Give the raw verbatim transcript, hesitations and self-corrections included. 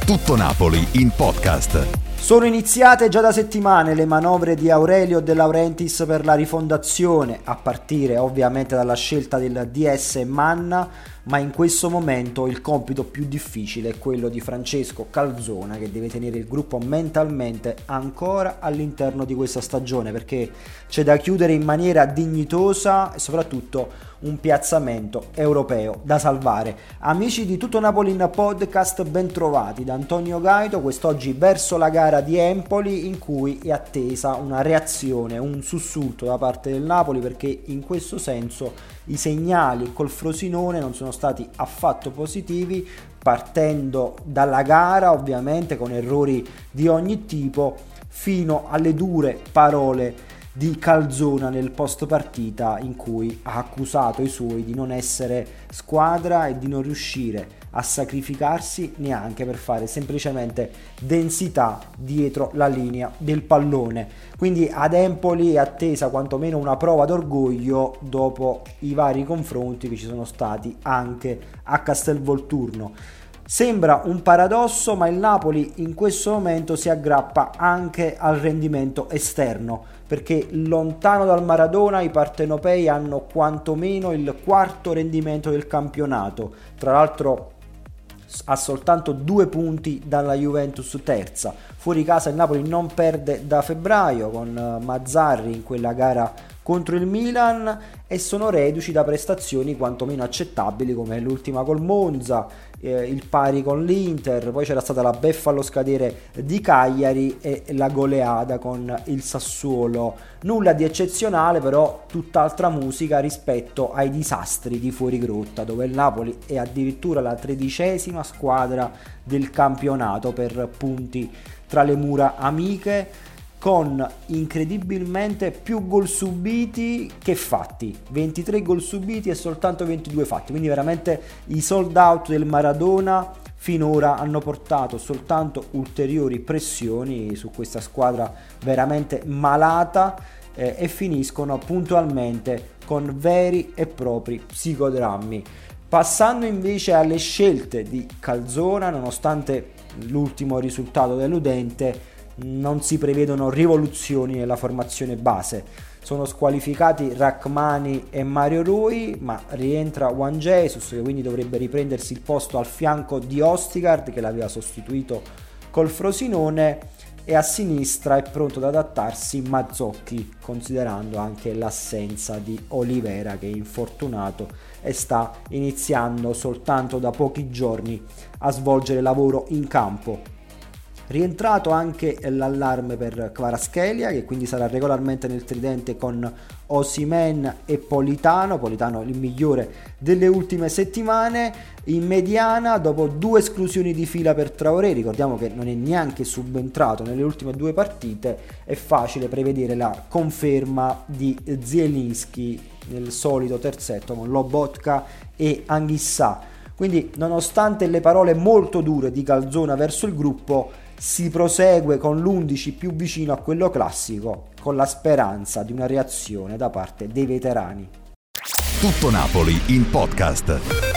Tutto Napoli in podcast. Sono iniziate già da settimane le manovre di Aurelio De Laurentiis per la rifondazione, a partire ovviamente dalla scelta del D S Manna, ma in questo momento il compito più difficile è quello di Francesco Calzona, che deve tenere il gruppo mentalmente ancora all'interno di questa stagione, perché c'è da chiudere in maniera dignitosa e soprattutto un piazzamento europeo da salvare. Amici di Tutto Napoli in podcast, ben trovati da Antonio Gaito, quest'oggi verso la gara di Empoli, in cui è attesa una reazione, un sussulto da parte del Napoli, perché in questo senso i segnali col Frosinone non sono stati affatto positivi, partendo dalla gara ovviamente con errori di ogni tipo, fino alle dure parole di Calzona nel post partita, in cui ha accusato i suoi di non essere squadra e di non riuscire a sacrificarsi neanche per fare semplicemente densità dietro la linea del pallone. Quindi ad Empoli è attesa quantomeno una prova d'orgoglio dopo i vari confronti che ci sono stati anche a Castelvolturno. Sembra un paradosso, ma il Napoli in questo momento si aggrappa anche al rendimento esterno, perché lontano dal Maradona i partenopei hanno quantomeno il quarto rendimento del campionato. Tra l'altro ha soltanto due punti dalla Juventus terza. Fuori casa il Napoli non perde da febbraio, con Mazzarri in quella gara contro il Milan, e sono reduci da prestazioni quantomeno accettabili come l'ultima col Monza, eh, il pari con l'Inter, poi c'era stata la beffa allo scadere di Cagliari e la goleada con il Sassuolo. Nulla di eccezionale, però tutt'altra musica rispetto ai disastri di fuorigrotta, dove il Napoli è addirittura la tredicesima squadra del campionato per punti tra le mura amiche, con incredibilmente più gol subiti che fatti, ventitré gol subiti e soltanto ventidue fatti. Quindi veramente i sold out del Maradona finora hanno portato soltanto ulteriori pressioni su questa squadra veramente malata, eh, e finiscono puntualmente con veri e propri psicodrammi. Passando invece alle scelte di Calzona, nonostante l'ultimo risultato deludente, non si prevedono rivoluzioni nella formazione base. Sono squalificati Rachmani e Mario Rui, ma rientra Juan Jesus, che quindi dovrebbe riprendersi il posto al fianco di Ostigard, che l'aveva sostituito col Frosinone, e a sinistra è pronto ad adattarsi Mazzocchi, considerando anche l'assenza di Olivera, che è infortunato e sta iniziando soltanto da pochi giorni a svolgere lavoro in campo. Rientrato anche l'allarme per Kvaratskhelia, che quindi sarà regolarmente nel tridente con Osimhen e Politano, Politano il migliore delle ultime settimane. In mediana, dopo due esclusioni di fila per Traoré, ricordiamo che non è neanche subentrato nelle ultime due partite, è facile prevedere la conferma di Zielinski nel solito terzetto con Lobotka e Anghissà. Quindi, nonostante le parole molto dure di Calzona verso il gruppo, si prosegue con l'undici più vicino a quello classico, con la speranza di una reazione da parte dei veterani. Tutto Napoli in podcast.